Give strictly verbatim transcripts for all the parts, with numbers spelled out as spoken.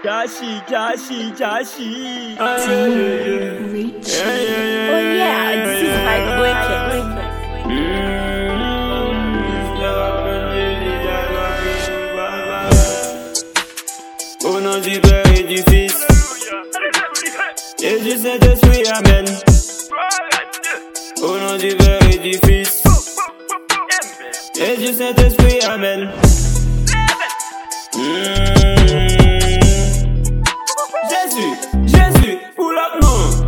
Kashi, Kashi, Kashi. Damn, Rich. Oh yeah, this is heartbreaking. Au nom du Père et du Fils et du Saint-Esprit, Amen. Au nom du Père et du Fils et du Saint-Esprit, Amen. Mmh. Jésus, Jésus, pour le nom.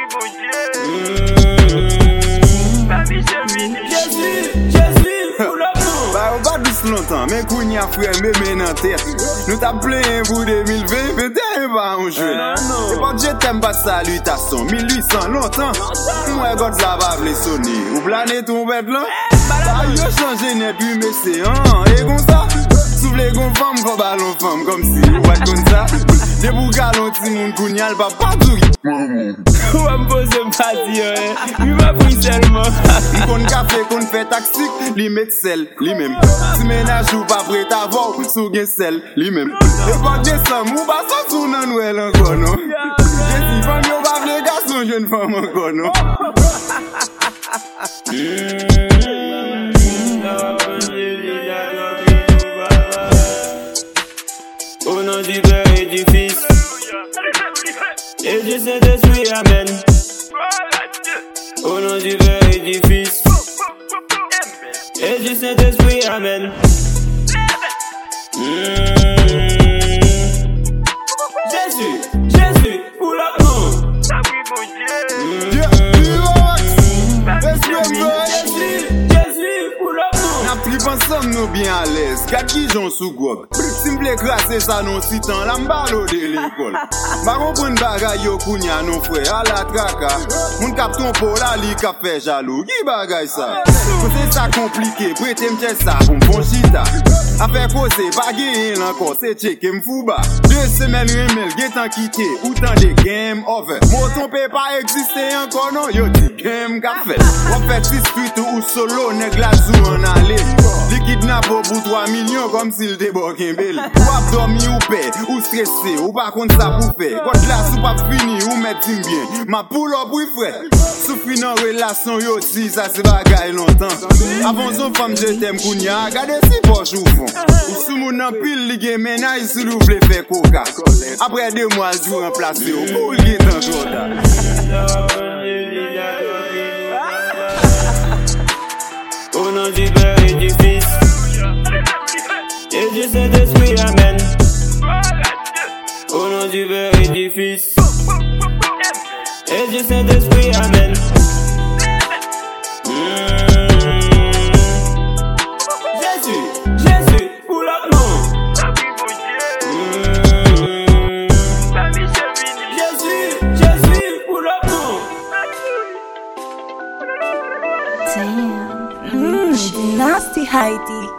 Jésus, Jésus, pour le nom. Bah, on va douce longtemps, mais qu'on y a frère, mais maintenant terre. Nous t'a plein pour deux mille vingt, mais t'es pas un jeu. Et pas je t'aime pas salutation, mille huit cents longtemps. Moi, God la va v'le sonner. Ou planer ton bête là. Bah, yo changé net, puis mais c'est un. Et comme ça, souffle gon femme, faut ballon femme, comme si, ouais, comme ça. Des bougalons, ti moun kounyal, pas partout. Ou à me poser pas dire, il m'a pris seulement. Qu'on café, qu'on fait taxi, li met sel, li même. Si ménage ou pas prêt à voir, sous gen sel, li même. Et pas décembre, ou pas ça sous nan nouel encore, non? Et si femme yo pas vle garçon, jeune femme encore, non? Au nom du Père et du Fils et du Saint-Esprit, Amen. Au nom du Père et du Fils et du Saint-Esprit, Amen. Mmh. Jésus, Jésus, pour le nom. Jésus, Jésus, pour le nom. N'a pris ensemble nous bien à l'aise. Gade qui j'en sous gog. Simple crasser ça non si temps la m'balo de l'école. Ba kompren bagay yo kounya non frère à la traka. Moun kap ton po la li kap fait jaloux. Qui bagay ça? C'est ça compliqué, prêtez m'tien ça pour m'bon chita. Affaire cause pas gagner encore, c'est checker m'fouba. Deux semaines remel, getan quitté, autant de game over. Mon ton peut pas exister encore non, yo di game qu'a fait. On fait six tweets ou solo, nèg la zou en aller. Li kidnap pour trois millions comme s'il te bokin bel. Ou ap dormi ou paix, ou stressé, ou pas contre ça pour faire. Quand la sou pas fini, ou met bien. Ma pull up oui frère. Souffri nan relation yo di, ça c'est bagay longtemps. Avant son femme je t'aime kounya, gade si poche ou fond. Ou sou moun nan pile li gen menaj si lou vle fè coca. Après deux mois jou remplacé ou pou li gen tan kota. Au nom du Père et du Fils et du Saint-Esprit, Amen. Au nom du Père et du Fils et du Saint-Esprit, Amen. Mmh. Jésus, Jésus, pour le nom. Mmh. Jésus, Jésus, pour le nom. Damn, Rich. Nasty Heidi.